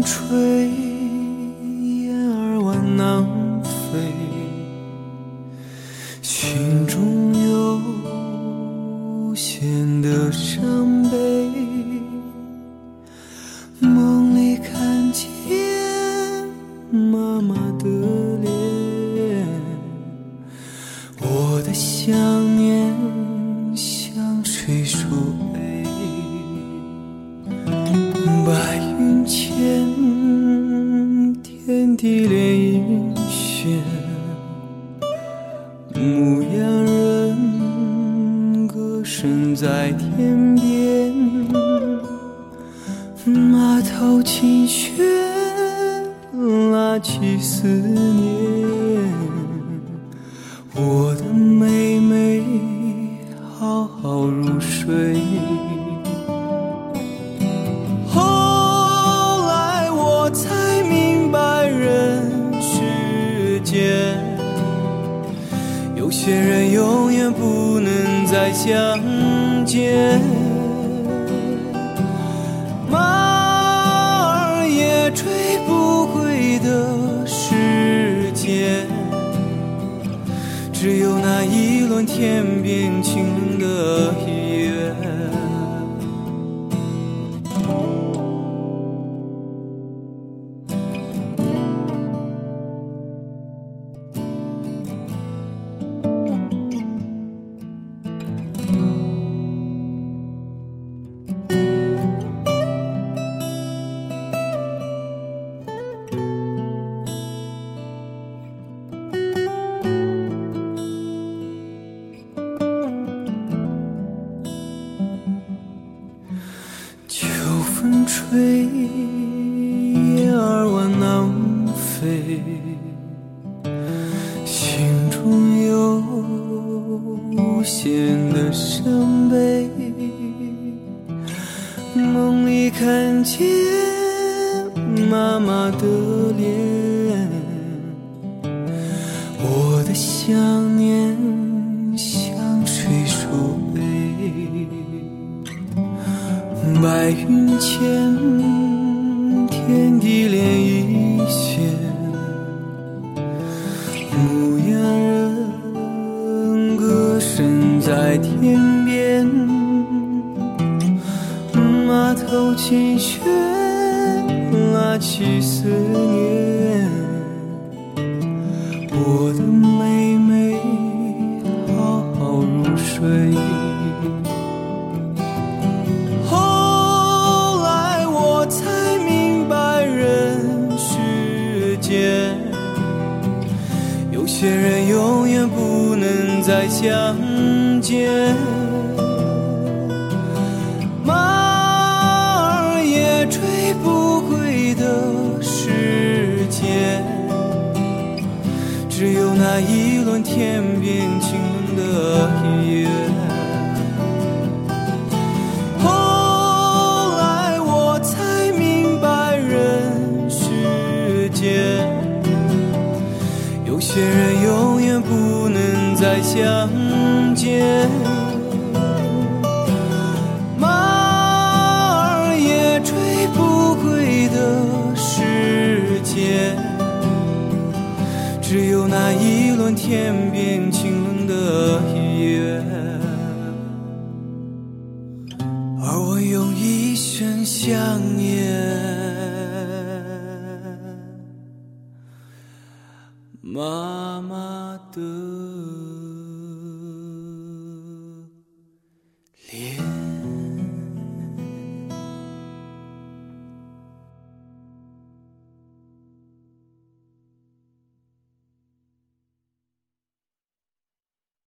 吹，雁儿往南飞，心中有无限的伤悲。梦里看见妈妈的脸，我的想念像水树微。白云间，天地连云线，牧羊人歌声在天边，马头琴弦拉起思念，我的妹妹好好入睡。后来我才明白人世间，有些人永远不能再相见。马儿也追不回的时间，只有那一轮天边清冷的月。秋风吹，雁儿往南飞，心中有无限的伤悲。梦里看见妈妈的脸，我的想念像水树微。白云间，天地连一线，牧羊人歌声在天边，马头琴弦拉起思念，我的妹妹好好入睡。有些人永远不能再相见，马儿也追不回的时间，只有那一轮天边清冷的月。后来我才明白人世间，有些人永远不能再相